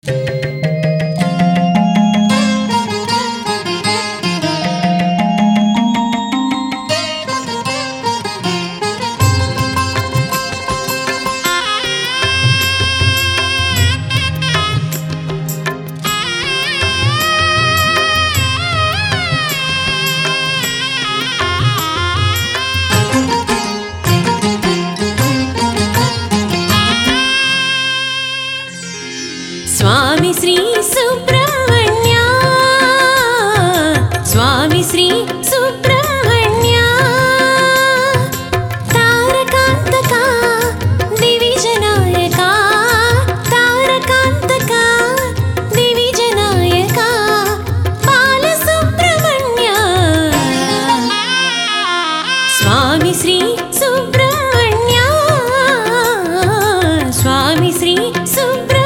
स्वामी श्री सुब्रह्मण्य स्वामी श्री सुब्रह्मण्य तारकांतका दिविजनायका तारकांतका दिविजनायका बालसुब्रह्मण्य स्वामी श्री सुब्रह्मण्य स्वामी श्री सुब्रह्मण्य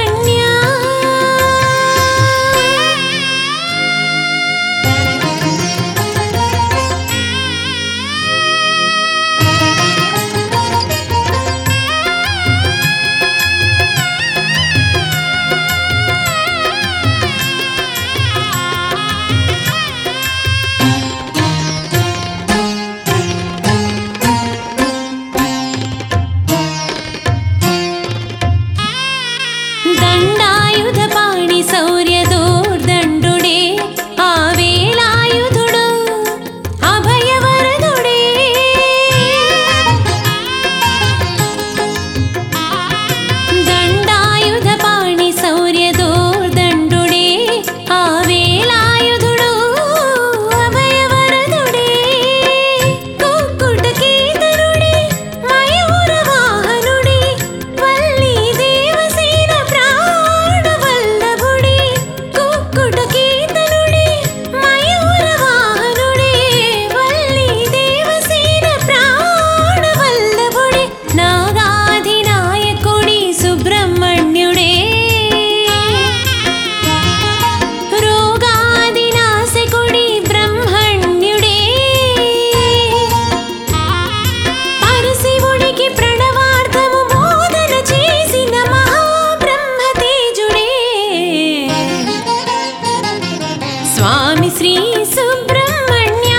स्वामी श्री सुब्रह्मण्य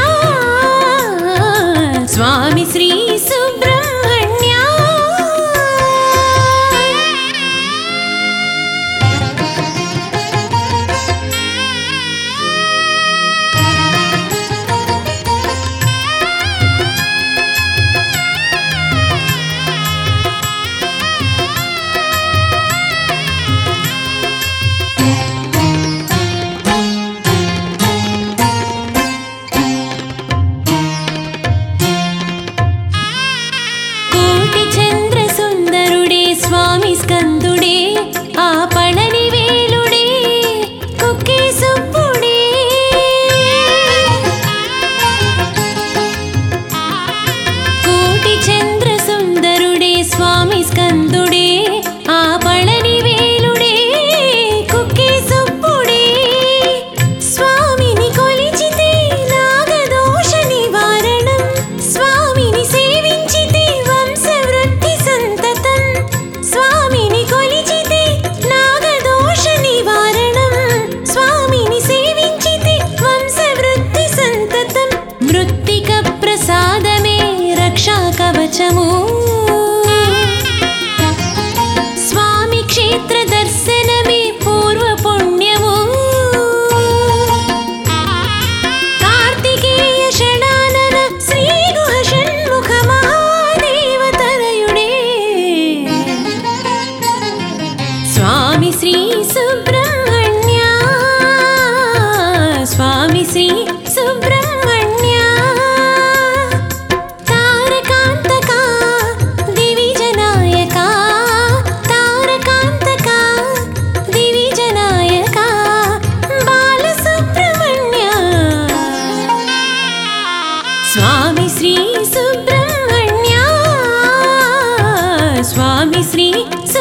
स्वामी श्री सुब्रह्मण्य स्कंदुडे आ पळनि वेलुडे कुक्के सुब्बुडे कोटि चंद्र सुंदरुडे स्वामी स्कंदुडे आ पळनि वेलुडे कुक्के सुब्बुडे स्वामिनि कोलिचिते नागदोष निवारणं स्वामिनि सेविंचिते वंशवृद्धि संततं स्वामिनि कोलिचिते नागदोष निवारणं स्वामिनि सेविंचिते वंशवृद्धि संततं मृत्तिक प्रसादमे रक्षा कवचमु स्वामी क्षेत्र दर्शनमे पूर्व पुण्यमु कार्तिकेय षडानन श्री गुह षण्मुख महादेव तनयुडे स्वामी श्री सुब्रह्मण्य स्वामी श्री सुब्रह्मण्य तारकांतका दिविजनायका तारकांतका दिविजनायका बालसुब्रह्मण्य स्वामी श्री सुब्रह्मण्य स्वामी श्री